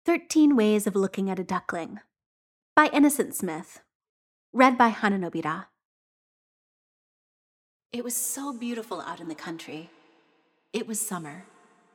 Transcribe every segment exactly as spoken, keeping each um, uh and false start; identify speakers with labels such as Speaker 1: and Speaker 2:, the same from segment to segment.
Speaker 1: Thirteen Ways of Looking at a Duckling by Innocent Smith. Read by Hana Nobira. It was so beautiful out in the country. It was summer.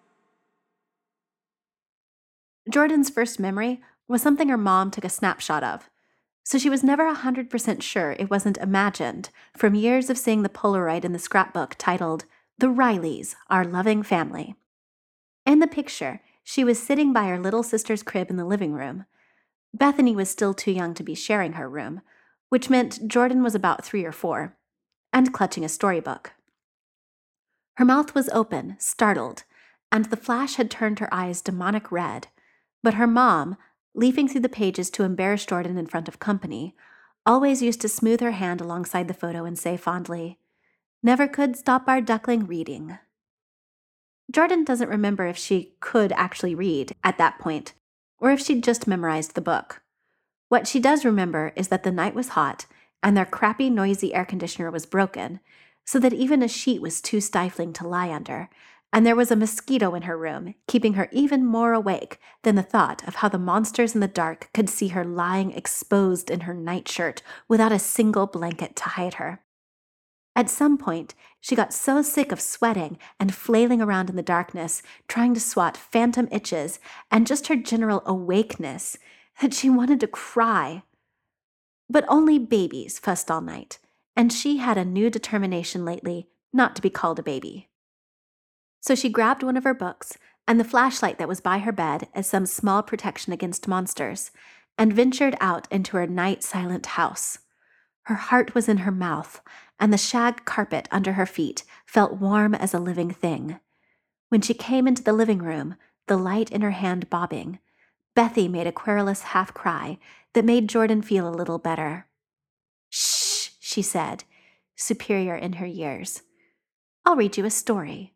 Speaker 1: Jordan's first memory was something her mom took a snapshot of, so she was never one hundred percent sure it wasn't imagined from years of seeing the Polaroid in the scrapbook titled, "The Rileys, Our Loving Family." In the picture, she was sitting by her little sister's crib in the living room. Bethany was still too young to be sharing her room, which meant Jordan was about three or four, and clutching a storybook. Her mouth was open, startled, and the flash had turned her eyes demonic red, but her mom, leafing through the pages to embarrass Jordan in front of company, always used to smooth her hand alongside the photo and say fondly, "Never could stop our duckling reading." Jordan doesn't remember if she could actually read at that point, or if she'd just memorized the book. What she does remember is that the night was hot and their crappy, noisy air conditioner was broken, so that even a sheet was too stifling to lie under, and there was a mosquito in her room, keeping her even more awake than the thought of how the monsters in the dark could see her lying exposed in her nightshirt without a single blanket to hide her. At some point, she got so sick of sweating and flailing around in the darkness, trying to swat phantom itches and just her general awakeness, that she wanted to cry. But only babies fussed all night, and she had a new determination lately not to be called a baby. So she grabbed one of her books and the flashlight that was by her bed as some small protection against monsters, and ventured out into her night-silent house. Her heart was in her mouth, and the shag carpet under her feet felt warm as a living thing. When she came into the living room, the light in her hand bobbing, Bethy made a querulous half-cry that made Jordan feel a little better. "Shh," she said, superior in her years. "I'll read you a story."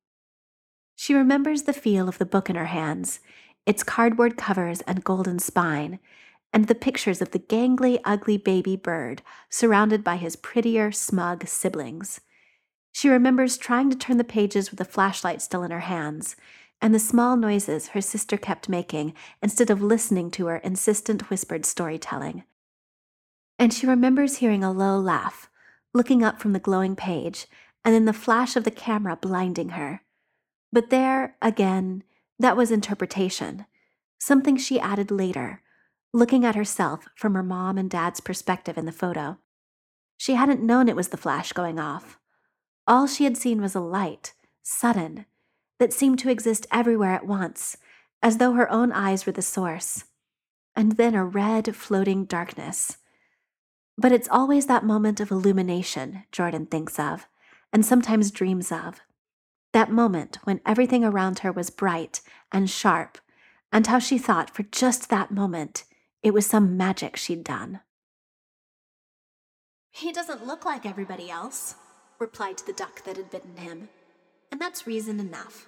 Speaker 1: She remembers the feel of the book in her hands, its cardboard covers and golden spine, and the pictures of the gangly, ugly baby bird surrounded by his prettier, smug siblings. She remembers trying to turn the pages with the flashlight still in her hands, and the small noises her sister kept making instead of listening to her insistent whispered storytelling. And she remembers hearing a low laugh, looking up from the glowing page, and then the flash of the camera blinding her. But there, again, that was interpretation, something she added later, looking at herself from her mom and dad's perspective in the photo. She hadn't known it was the flash going off. All she had seen was a light, sudden, that seemed to exist everywhere at once, as though her own eyes were the source. And then a red, floating darkness. But it's always that moment of illumination Jordan thinks of, and sometimes dreams of. That moment when everything around her was bright and sharp, and how she thought for just that moment it was some magic she'd done. "He doesn't look like everybody else," replied the duck that had bitten him, "and that's reason enough."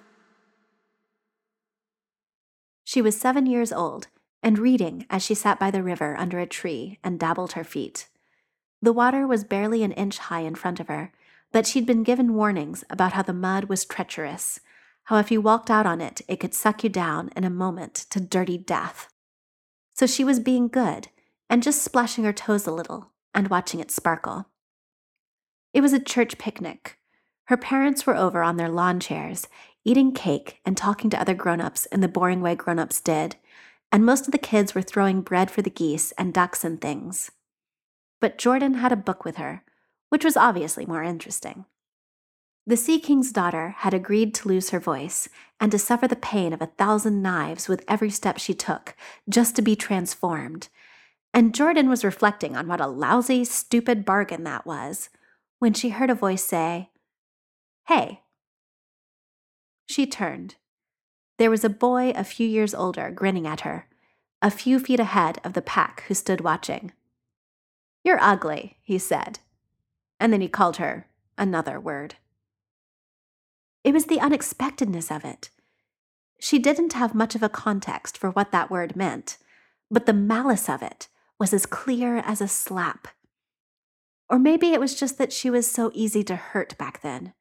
Speaker 1: She was seven years old and reading as she sat by the river under a tree and dabbled her feet. The water was barely an inch high in front of her, but she'd been given warnings about how the mud was treacherous, how if you walked out on it, it could suck you down in a moment to dirty death. So she was being good and just splashing her toes a little and watching it sparkle. It was a church picnic. Her parents were over on their lawn chairs, eating cake and talking to other grown-ups in the boring way grown-ups did, and most of the kids were throwing bread for the geese and ducks and things. But Jordan had a book with her, which was obviously more interesting. The Sea King's daughter had agreed to lose her voice and to suffer the pain of a thousand knives with every step she took, just to be transformed. And Jordan was reflecting on what a lousy, stupid bargain that was, when she heard a voice say, "Hey." She turned. There was a boy a few years older grinning at her, a few feet ahead of the pack who stood watching. "You're ugly," he said. And then he called her another word. It was the unexpectedness of it. She didn't have much of a context for what that word meant, but the malice of it was as clear as a slap. Or maybe it was just that she was so easy to hurt back then.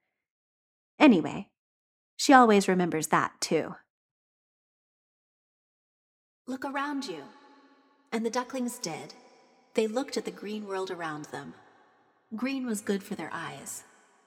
Speaker 1: Anyway, she always remembers that too. Look around you. And the ducklings did. They looked at the green world around them. Green was good for their eyes.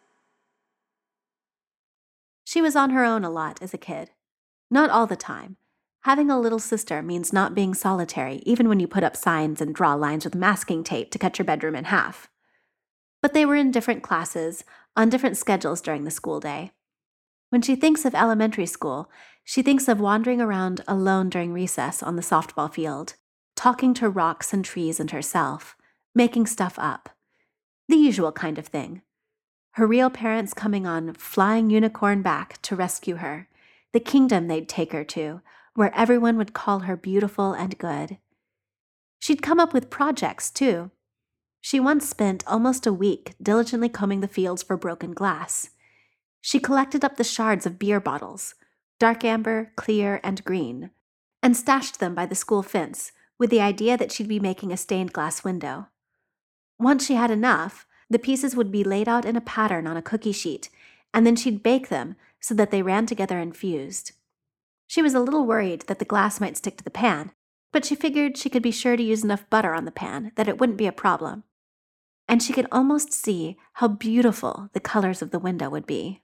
Speaker 1: She was on her own a lot as a kid. Not all the time. Having a little sister means not being solitary, even when you put up signs and draw lines with masking tape to cut your bedroom in half. But they were in different classes, on different schedules during the school day. When she thinks of elementary school, she thinks of wandering around alone during recess on the softball field, talking to rocks and trees and herself, making stuff up. The usual kind of thing. Her real parents coming on flying unicorn back to rescue her, the kingdom they'd take her to, where everyone would call her beautiful and good. She'd come up with projects, too. She once spent almost a week diligently combing the fields for broken glass. She collected up the shards of beer bottles, dark amber, clear, and green, and stashed them by the school fence with the idea that she'd be making a stained glass window. Once she had enough, the pieces would be laid out in a pattern on a cookie sheet, and then she'd bake them so that they ran together and fused. She was a little worried that the glass might stick to the pan, but she figured she could be sure to use enough butter on the pan that it wouldn't be a problem. And she could almost see how beautiful the colors of the window would be.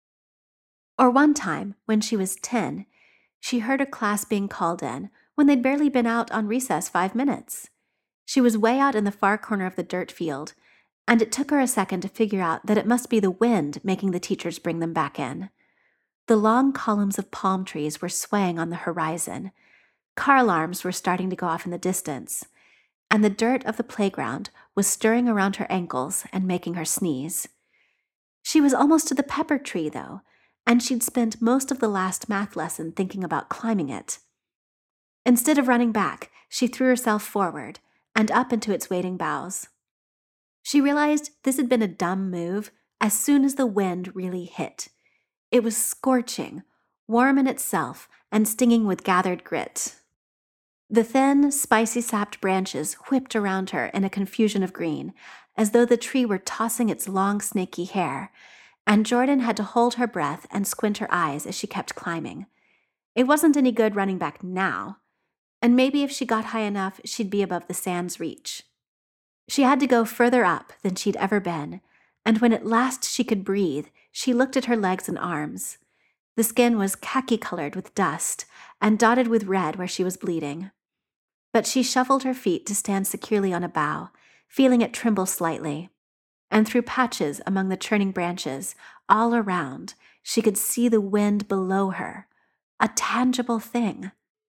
Speaker 1: Or one time, when she was ten, she heard her class being called in when they'd barely been out on recess five minutes. She was way out in the far corner of the dirt field, and it took her a second to figure out that it must be the wind making the teachers bring them back in. The long columns of palm trees were swaying on the horizon. Car alarms were starting to go off in the distance, and the dirt of the playground was stirring around her ankles and making her sneeze. She was almost to the pepper tree, though, and she'd spent most of the last math lesson thinking about climbing it. Instead of running back, she threw herself forward and up into its waiting boughs. She realized this had been a dumb move as soon as the wind really hit. It was scorching, warm in itself, and stinging with gathered grit. The thin, spicy-sapped branches whipped around her in a confusion of green, as though the tree were tossing its long, snaky hair, and Jordan had to hold her breath and squint her eyes as she kept climbing. It wasn't any good running back now, and maybe if she got high enough, she'd be above the sand's reach. She had to go further up than she'd ever been, and when at last she could breathe, she looked at her legs and arms. The skin was khaki-colored with dust and dotted with red where she was bleeding. But she shuffled her feet to stand securely on a bough, feeling it tremble slightly. And through patches among the churning branches, all around, she could see the wind below her, a tangible thing.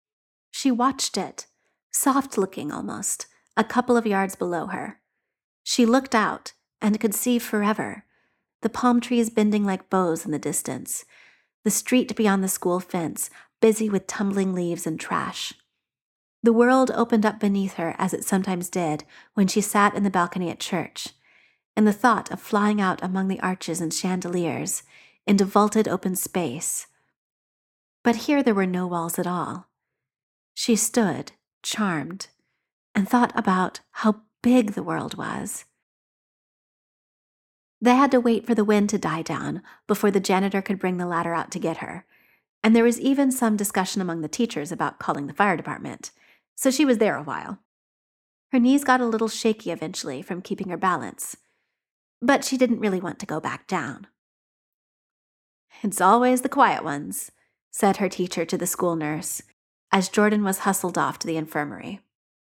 Speaker 1: She watched it, soft-looking almost, a couple of yards below her. She looked out and could see forever, the palm trees bending like bows in the distance, the street beyond the school fence busy with tumbling leaves and trash. The world opened up beneath her as it sometimes did when she sat in the balcony at church, and the thought of flying out among the arches and chandeliers into vaulted open space. But here there were no walls at all. She stood, charmed, and thought about how big the world was. They had to wait for the wind to die down before the janitor could bring the ladder out to get her, and there was even some discussion among the teachers about calling the fire department, so she was there a while. Her knees got a little shaky eventually from keeping her balance, but she didn't really want to go back down. "It's always the quiet ones," said her teacher to the school nurse, as Jordan was hustled off to the infirmary.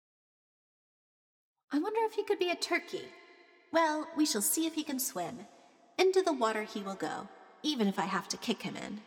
Speaker 1: "I wonder if he could be a turkey. Well, we shall see if he can swim. Into the water he will go, even if I have to kick him in."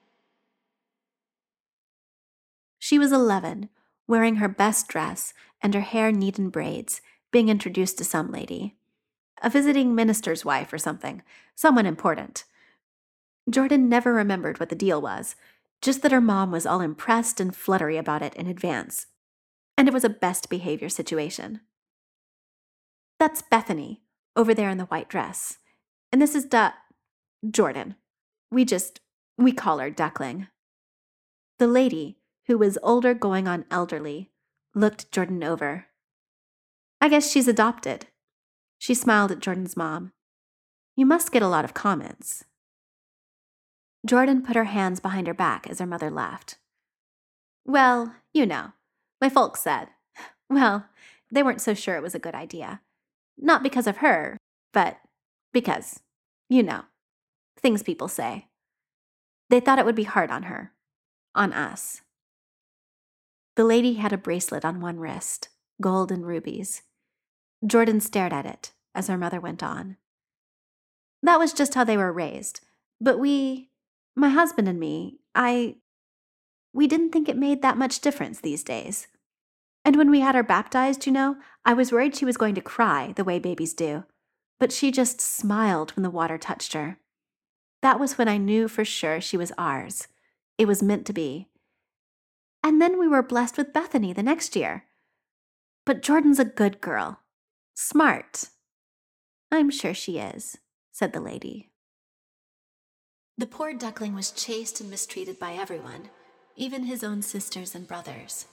Speaker 1: She was eleven, wearing her best dress and her hair neat in braids, being introduced to some lady. A visiting minister's wife or something, someone important. Jordan never remembered what the deal was, just that her mom was all impressed and fluttery about it in advance, and it was a best behavior situation. "That's Bethany, over there in the white dress, and this is Du- Jordan. We just, we call her Duckling." The lady, who was older going on elderly, looked Jordan over. "I guess she's adopted." She smiled at Jordan's mom. "You must get a lot of comments." Jordan put her hands behind her back as her mother laughed. Well, you know, my folks said. Well, they weren't so sure it was a good idea. Not because of her, but because, you know, things people say. They thought it would be hard on her, on us. The lady had a bracelet on one wrist, gold and rubies. Jordan stared at it as her mother went on. That was just how they were raised. But we, my husband and me, I, we didn't think it made that much difference these days. And when we had her baptized, you know, I was worried she was going to cry the way babies do. But she just smiled when the water touched her. That was when I knew for sure she was ours. It was meant to be. And then we were blessed with Bethany the next year. But Jordan's a good girl. Smart. I'm sure she is, said the lady. The poor duckling was chased and mistreated by everyone, even his own sisters and brothers.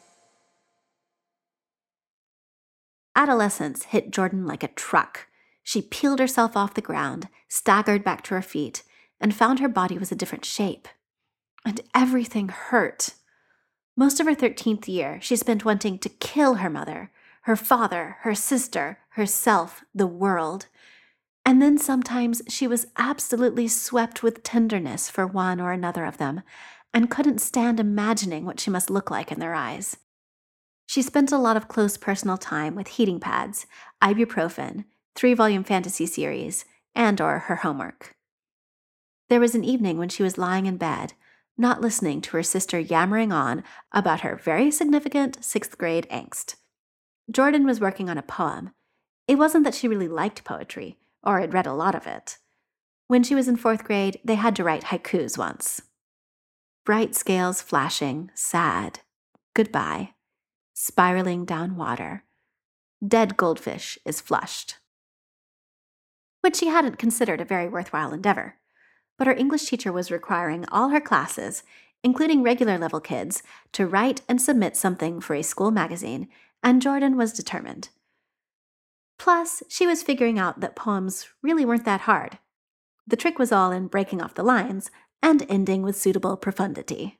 Speaker 1: Adolescence hit Jordan like a truck. She peeled herself off the ground, staggered back to her feet, and found her body was a different shape. And everything hurt. Most of her thirteenth year, she spent wanting to kill her mother, her father, her sister, herself, the world. And then sometimes she was absolutely swept with tenderness for one or another of them, and couldn't stand imagining what she must look like in their eyes. She spent a lot of close personal time with heating pads, ibuprofen, three-volume fantasy series, and or her homework. There was an evening when she was lying in bed, not listening to her sister yammering on about her very significant sixth grade angst. Jordan was working on a poem. It wasn't that she really liked poetry, or had read a lot of it. When she was in fourth grade, they had to write haikus once. Bright scales flashing, sad, goodbye, spiraling down water. Dead goldfish is flushed. Which she hadn't considered a very worthwhile endeavor. But her English teacher was requiring all her classes, including regular level kids, to write and submit something for a school magazine, and Jordan was determined. Plus, she was figuring out that poems really weren't that hard. The trick was all in breaking off the lines and ending with suitable profundity.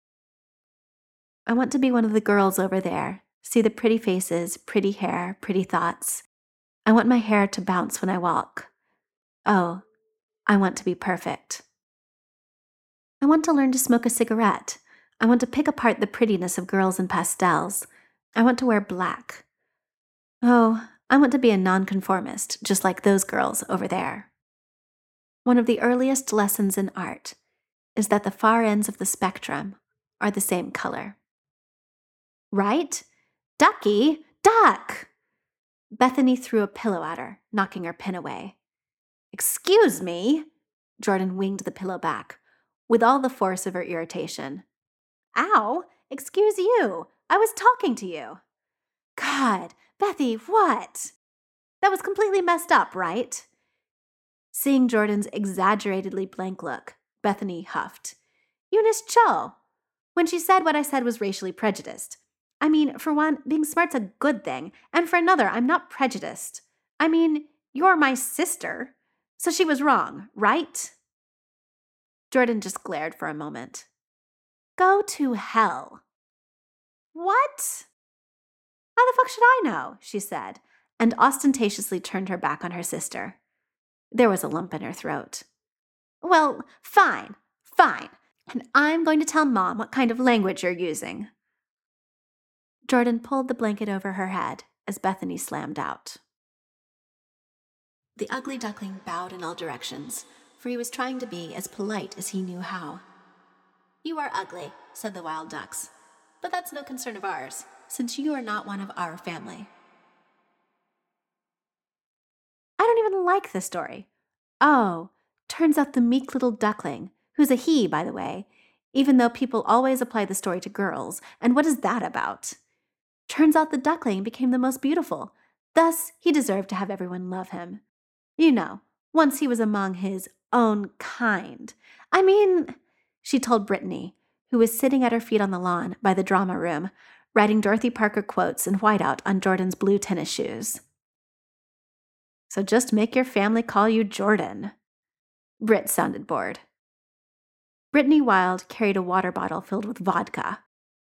Speaker 1: I want to be one of the girls over there, see the pretty faces, pretty hair, pretty thoughts. I want my hair to bounce when I walk. Oh, I want to be perfect. I want to learn to smoke a cigarette. I want to pick apart the prettiness of girls in pastels. I want to wear black. Oh, I want to be a nonconformist, just like those girls over there. One of the earliest lessons in art is that the far ends of the spectrum are the same color. Right? Ducky, duck! Bethany threw a pillow at her, knocking her pin away. Excuse me? Jordan winged the pillow back, with all the force of her irritation. Ow! Excuse you! I was talking to you! God, Bethy, what? That was completely messed up, right? Seeing Jordan's exaggeratedly blank look, Bethany huffed. Eunice Cho! When she said what I said was racially prejudiced. I mean, for one, being smart's a good thing, and for another, I'm not prejudiced. I mean, you're my sister. So she was wrong, right? Jordan just glared for a moment. Go to hell. What? How the fuck should I know? She said, and ostentatiously turned her back on her sister. There was a lump in her throat. Well, fine, fine. And I'm going to tell Mom what kind of language you're using. Jordan pulled the blanket over her head as Bethany slammed out. The ugly duckling bowed in all directions, for he was trying to be as polite as he knew how. You are ugly, said the wild ducks, but that's no concern of ours, since you are not one of our family. I don't even like this story. Oh, turns out the meek little duckling, who's a he, by the way, even though people always apply the story to girls, and what is that about? Turns out the duckling became the most beautiful, thus he deserved to have everyone love him. You know, once he was among his own kind. I mean, she told Brittany, who was sitting at her feet on the lawn by the drama room, writing Dorothy Parker quotes in whiteout on Jordan's blue tennis shoes. So just make your family call you Jordan. Britt sounded bored. Brittany Wilde carried a water bottle filled with vodka.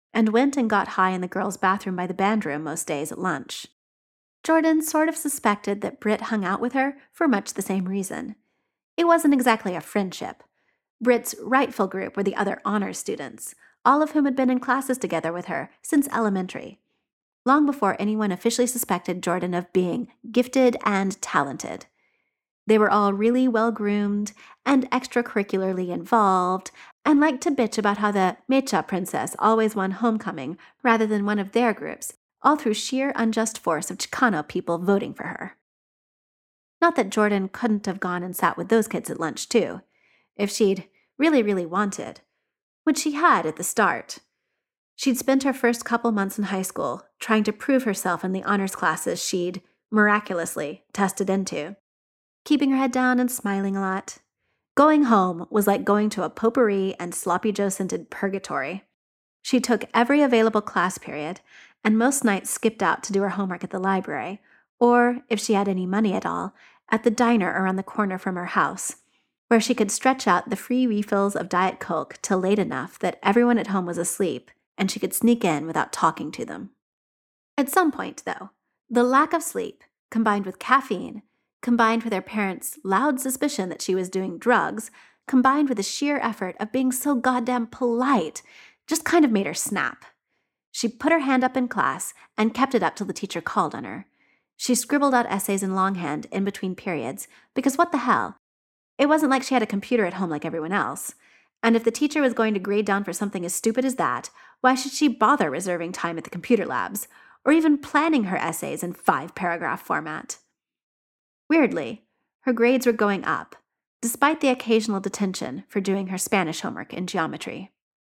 Speaker 1: and went and got high in the girls' bathroom by the band room most days at lunch. Jordan sort of suspected that Britt hung out with her for much the same reason. It wasn't exactly a friendship. Britt's rightful group were the other honors students, all of whom had been in classes together with her since elementary, long before anyone officially suspected Jordan of being gifted and talented. They were all really well-groomed and extracurricularly involved and liked to bitch about how the Mecha princess always won homecoming rather than one of their groups, all through sheer unjust force of Chicano people voting for her. Not that Jordan couldn't have gone and sat with those kids at lunch, too, if she'd really, really wanted, which she had at the start. She'd spent her first couple months in high school trying to prove herself in the honors classes she'd, miraculously, tested into, keeping her head down and smiling a lot. Going home was like going to a potpourri and sloppy Joe-scented purgatory. She took every available class period, and most nights skipped out to do her homework at the library, or, if she had any money at all, at the diner around the corner from her house, where she could stretch out the free refills of Diet Coke till late enough that everyone at home was asleep, and she could sneak in without talking to them. At some point, though, the lack of sleep, combined with caffeine, combined with her parents' loud suspicion that she was doing drugs, combined with the sheer effort of being so goddamn polite, just kind of made her snap. She put her hand up in class and kept it up till the teacher called on her. She scribbled out essays in longhand in between periods, because what the hell? It wasn't like she had a computer at home like everyone else. And if the teacher was going to grade down for something as stupid as that, why should she bother reserving time at the computer labs, or even planning her essays in five-paragraph format? Weirdly, her grades were going up, despite the occasional detention for doing her Spanish homework in geometry.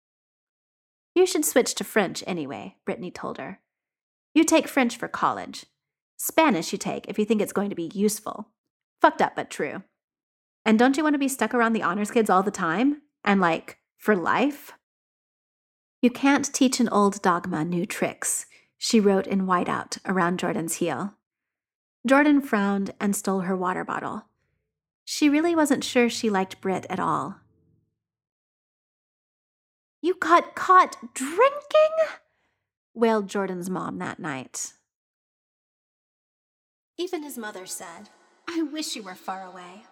Speaker 1: "You should switch to French anyway," Brittany told her. "You take French for college. Spanish you take if you think it's going to be useful. Fucked up, but true. And don't you want to be stuck around the honors kids all the time? And like, for life?" "You can't teach an old dogma new tricks," she wrote in whiteout around Jordan's heel. Jordan frowned and stole her water bottle. She really wasn't sure she liked Britt at all. "You got caught drinking?" wailed Jordan's mom that night. Even his mother said, "I wish you were far away."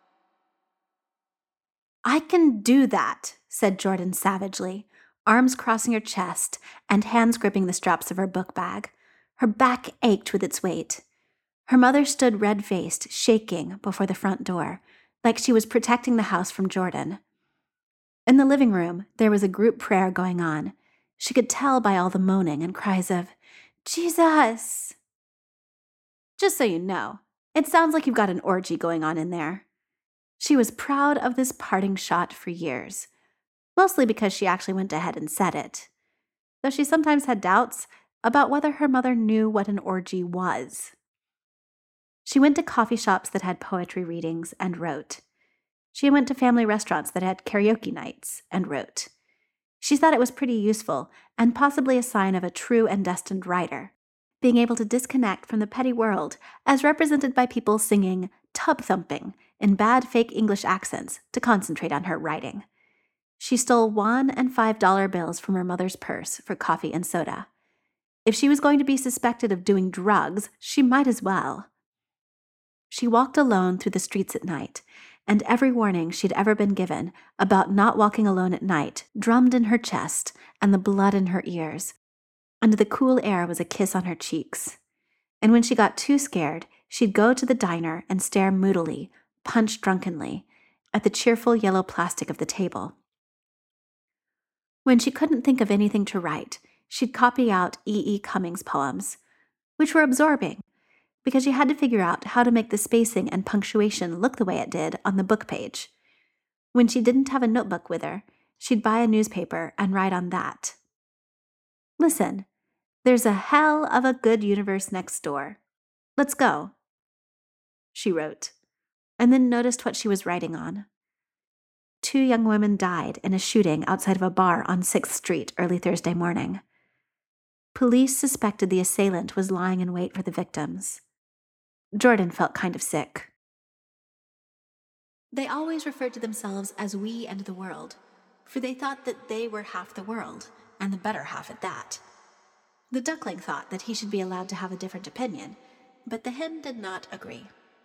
Speaker 1: "I can do that," said Jordan savagely, arms crossing her chest and hands gripping the straps of her book bag. Her back ached with its weight. Her mother stood red-faced, shaking before the front door, like she was protecting the house from Jordan. In the living room, there was a group prayer going on. She could tell by all the moaning and cries of, "Jesus!" "Just so you know, it sounds like you've got an orgy going on in there." She was proud of this parting shot for years, mostly because she actually went ahead and said it, though she sometimes had doubts about whether her mother knew what an orgy was. She went to coffee shops that had poetry readings and wrote. She went to family restaurants that had karaoke nights and wrote. She thought it was pretty useful and possibly a sign of a true and destined writer, being able to disconnect from the petty world as represented by people singing tub-thumping in bad fake English accents to concentrate on her writing. She stole one and five dollar bills from her mother's purse for coffee and soda. If she was going to be suspected of doing drugs, she might as well. She walked alone through the streets at night, and every warning she'd ever been given about not walking alone at night drummed in her chest and the blood in her ears, and the cool air was a kiss on her cheeks. And when she got too scared, she'd go to the diner and stare moodily, punch drunkenly, at the cheerful yellow plastic of the table. When she couldn't think of anything to write, she'd copy out E. E. Cummings' poems, which were absorbing, because she had to figure out how to make the spacing and punctuation look the way it did on the book page. When she didn't have a notebook with her, she'd buy a newspaper and write on that. "Listen, there's a hell of a good universe next door. Let's go," she wrote, and then noticed what she was writing on. Two young women died in a shooting outside of a bar on sixth street early Thursday morning. Police suspected the assailant was lying in wait for the victims. Jordan felt kind of sick. They always referred to themselves as we and the world, for they thought that they were half the world, and the better half at that. The duckling thought that he should be allowed to have a different opinion, but the hen did not agree.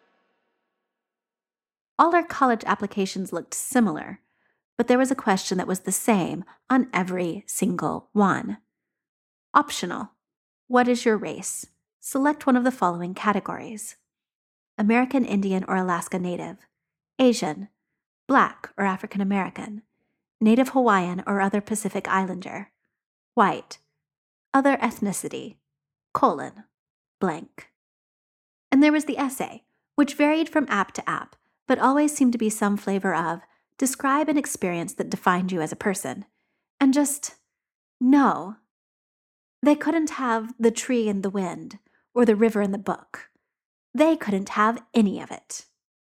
Speaker 1: All our college applications looked similar, but there was a question that was the same on every single one. Optional. What is your race? Select one of the following categories: American Indian or Alaska Native, Asian, Black or African American, Native Hawaiian or other Pacific Islander, white, other ethnicity, colon, blank. And there was the essay, which varied from app to app, but always seemed to be some flavor of describe an experience that defined you as a person. And just, no. They couldn't have the tree in the wind or the river in the book. They couldn't have any of it.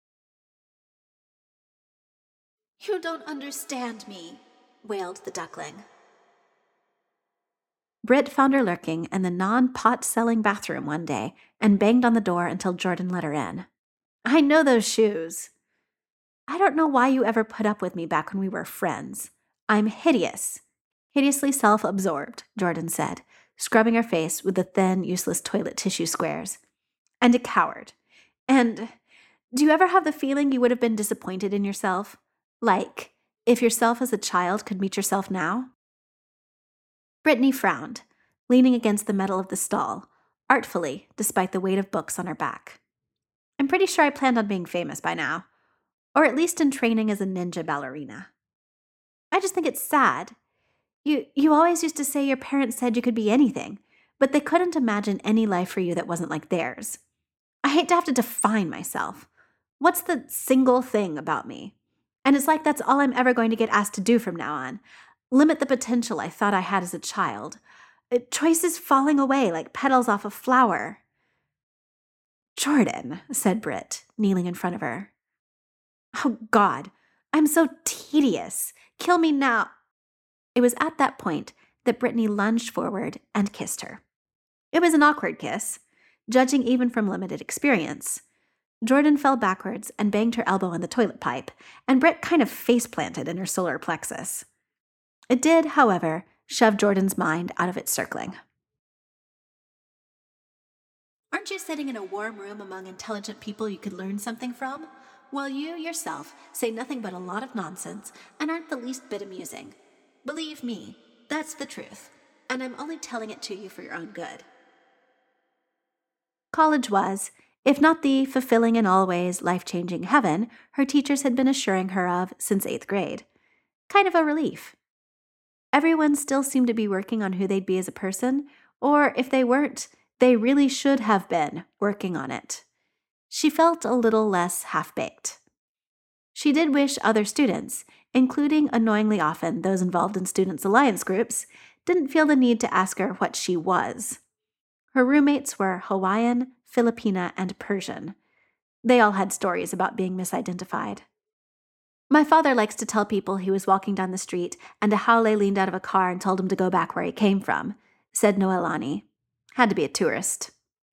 Speaker 1: You don't understand me, wailed the duckling. Britt found her lurking in the non-pot-selling bathroom one day and banged on the door until Jordan let her in. I know those shoes. I don't know why you ever put up with me back when we were friends. I'm hideous. Hideously self-absorbed, Jordan said, scrubbing her face with the thin, useless toilet tissue squares. And a coward. And do you ever have the feeling you would have been disappointed in yourself? Like, if yourself as a child could meet yourself now? Brittany frowned, leaning against the metal of the stall, artfully, despite the weight of books on her back. I'm pretty sure I planned on being famous by now, or at least in training as a ninja ballerina. I just think it's sad. You, you always used to say your parents said you could be anything, but they couldn't imagine any life for you that wasn't like theirs. I hate to have to define myself. What's the single thing about me? And it's like that's all I'm ever going to get asked to do from now on. Limit the potential I thought I had as a child. Choices falling away like petals off a flower. Jordan, said Britt, kneeling in front of her. Oh, God, I'm so tedious. Kill me now. It was at that point that Brittany lunged forward and kissed her. It was an awkward kiss, judging even from limited experience. Jordan fell backwards and banged her elbow on the toilet pipe, and Britt kind of face-planted in her solar plexus. It did, however, shove Jordan's mind out of its circling. Aren't you sitting in a warm room among intelligent people you could learn something from? Well, you yourself say nothing but a lot of nonsense and aren't the least bit amusing. Believe me, that's the truth, and I'm only telling it to you for your own good. College was, if not the fulfilling in all ways life-changing heaven her teachers had been assuring her of since eighth grade. Kind of a relief. Everyone still seemed to be working on who they'd be as a person, or if they weren't, they really should have been working on it. She felt a little less half-baked. She did wish other students, including annoyingly often those involved in Students' Alliance groups, didn't feel the need to ask her what she was. Her roommates were Hawaiian, Filipina, and Persian. They all had stories about being misidentified. My father likes to tell people he was walking down the street and a haole leaned out of a car and told him to go back where he came from, said Noelani. Had to be a tourist.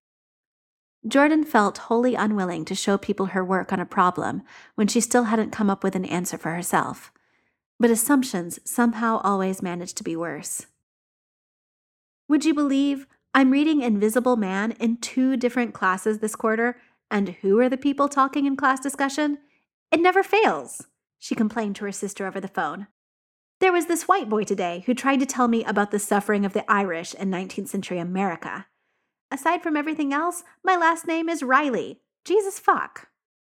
Speaker 1: Jordan felt wholly unwilling to show people her work on a problem when she still hadn't come up with an answer for herself. But assumptions somehow always managed to be worse. Would you believe I'm reading Invisible Man in two different classes this quarter, and who are the people talking in class discussion? It never fails, she complained to her sister over the phone. There was this white boy today who tried to tell me about the suffering of the Irish in nineteenth century America. Aside from everything else, my last name is Riley. Jesus fuck.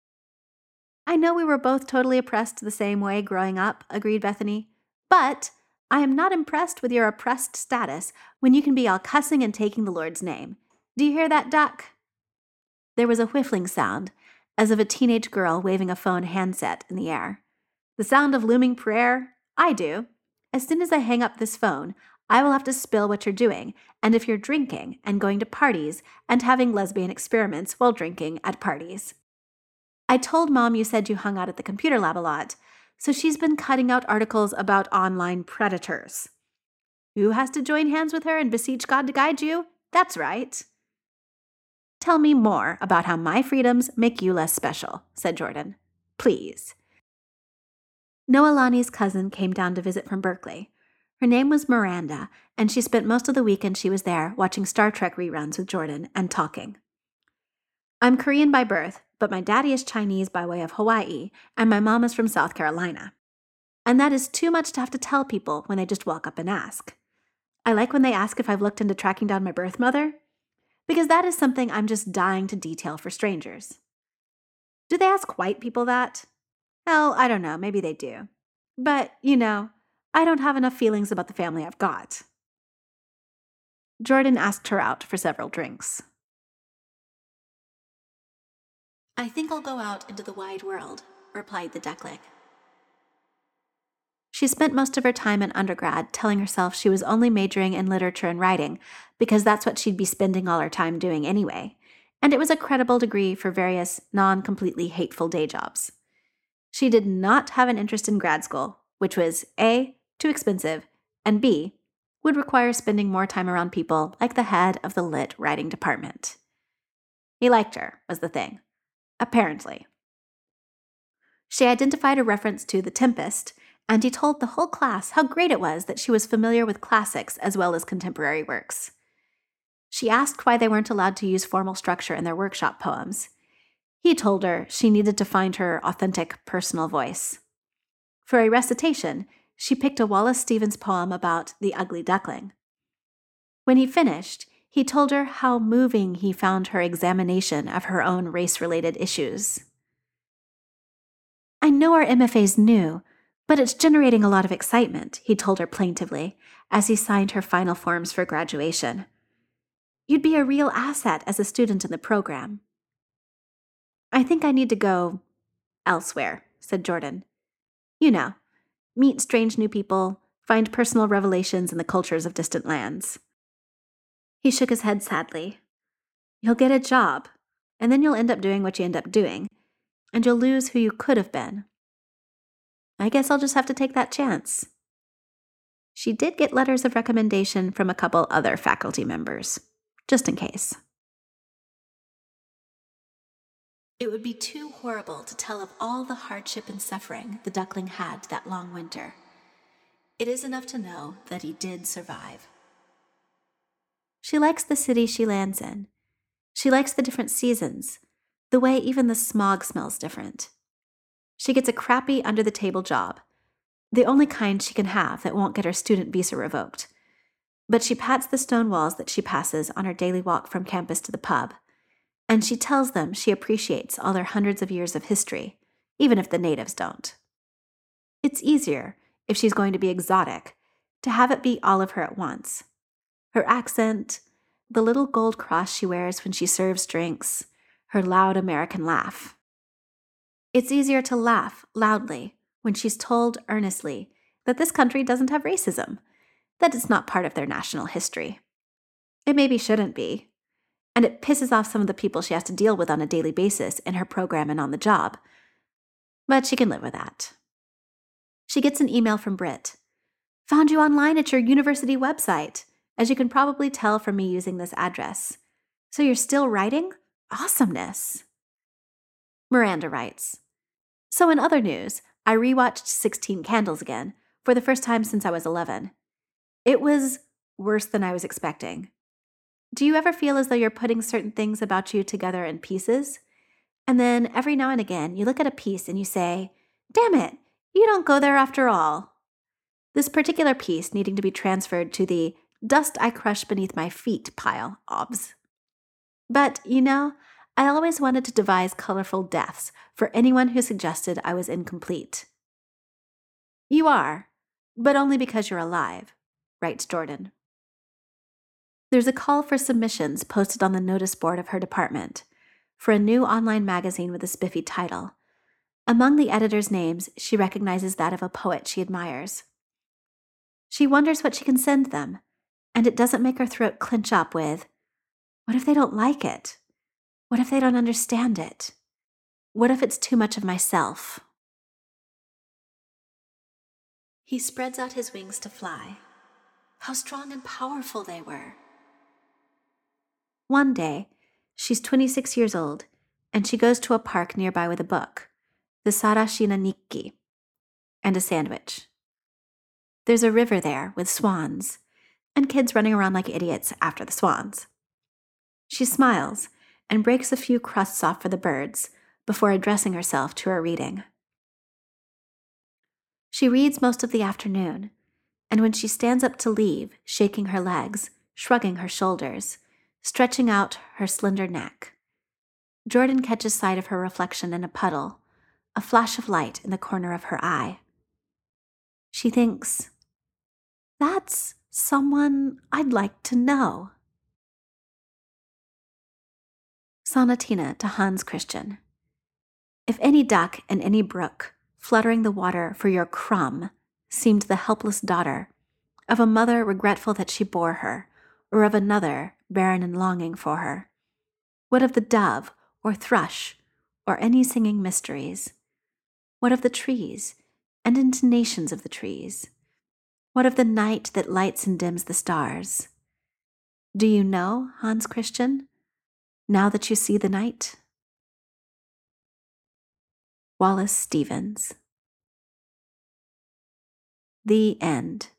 Speaker 1: I know we were both totally oppressed the same way growing up, agreed Bethany, but I am not impressed with your oppressed status when you can be all cussing and taking the Lord's name. Do you hear that, Duck? There was a whiffling sound, as of a teenage girl waving a phone handset in the air. The sound of looming prayer? I do. As soon as I hang up this phone, I will have to spill what you're doing, and if you're drinking and going to parties and having lesbian experiments while drinking at parties. I told Mom you said you hung out at the computer lab a lot, so she's been cutting out articles about online predators. Who has to join hands with her and beseech God to guide you? That's right. Tell me more about how my freedoms make you less special, said Jordan. Please. Noelani's cousin came down to visit from Berkeley. Her name was Miranda, and she spent most of the weekend she was there watching Star Trek reruns with Jordan and talking. I'm Korean by birth, but my daddy is Chinese by way of Hawaii, and my mom is from South Carolina. And that is too much to have to tell people when they just walk up and ask. I like when they ask if I've looked into tracking down my birth mother, because that is something I'm just dying to detail for strangers. Do they ask white people that? Well, I don't know, maybe they do. But, you know, I don't have enough feelings about the family I've got. Jordan asked her out for several drinks. I think I'll go out into the wide world, replied the duckling. She spent most of her time in undergrad telling herself she was only majoring in literature and writing because that's what she'd be spending all her time doing anyway, and it was a credible degree for various non-completely hateful day jobs. She did not have an interest in grad school, which was A, too expensive, and B, would require spending more time around people like the head of the lit writing department. He liked her, was the thing. Apparently. She identified a reference to The Tempest, and he told the whole class how great it was that she was familiar with classics as well as contemporary works. She asked why they weren't allowed to use formal structure in their workshop poems. He told her she needed to find her authentic, personal voice. For a recitation, she picked a Wallace Stevens poem about the ugly duckling. When he finished, he told her how moving he found her examination of her own race-related issues. I know our M F A's new, but it's generating a lot of excitement, he told her plaintively, as he signed her final forms for graduation. You'd be a real asset as a student in the program. I think I need to go elsewhere, said Jordan. You know, meet strange new people, find personal revelations in the cultures of distant lands. He shook his head sadly. You'll get a job, and then you'll end up doing what you end up doing, and you'll lose who you could have been. I guess I'll just have to take that chance. She did get letters of recommendation from a couple other faculty members, just in case. It would be too horrible to tell of all the hardship and suffering the duckling had that long winter. It is enough to know that he did survive. She likes the city she lands in. She likes the different seasons, the way even the smog smells different. She gets a crappy under-the-table job, the only kind she can have that won't get her student visa revoked. But she pats the stone walls that she passes on her daily walk from campus to the pub, and she tells them she appreciates all their hundreds of years of history, even if the natives don't. It's easier, if she's going to be exotic, to have it be all of her at once. Her accent, the little gold cross she wears when she serves drinks, her loud American laugh. It's easier to laugh loudly when she's told earnestly that this country doesn't have racism, that it's not part of their national history. It maybe shouldn't be, and it pisses off some of the people she has to deal with on a daily basis in her program and on the job. But she can live with that. She gets an email from Britt. Found you online at your university website, as you can probably tell from me using this address. So you're still writing? Awesomeness. Miranda writes, So in other news, I rewatched Sixteen Candles again, for the first time since I was eleven. It was worse than I was expecting. Do you ever feel as though you're putting certain things about you together in pieces? And then every now and again, you look at a piece and you say, damn it, you don't go there after all. This particular piece needing to be transferred to the dust I crush beneath my feet pile, obs. But, you know, I always wanted to devise colorful deaths for anyone who suggested I was incomplete. You are, but only because you're alive, writes Jordan. There's a call for submissions posted on the notice board of her department for a new online magazine with a spiffy title. Among the editors' names, she recognizes that of a poet she admires. She wonders what she can send them, and it doesn't make her throat clench up with, what if they don't like it? What if they don't understand it? What if it's too much of myself? He spreads out his wings to fly. How strong and powerful they were. One day, she's twenty-six years old, and she goes to a park nearby with a book, the Sarashina Nikki, and a sandwich. There's a river there with swans, and kids running around like idiots after the swans. She smiles and breaks a few crusts off for the birds before addressing herself to her reading. She reads most of the afternoon, and when she stands up to leave, shaking her legs, shrugging her shoulders, stretching out her slender neck, Jordan catches sight of her reflection in a puddle, a flash of light in the corner of her eye. She thinks, "That's someone I'd like to know." Sonatina to Hans Christian. If any duck in any brook, fluttering the water for your crumb, seemed the helpless daughter of a mother regretful that she bore her, or of another barren and longing for her, what of the dove or thrush or any singing mysteries? What of the trees and intonations of the trees? What of the night that lights and dims the stars? Do you know, Hans Christian, now that you see the night? Wallace Stevens. The End.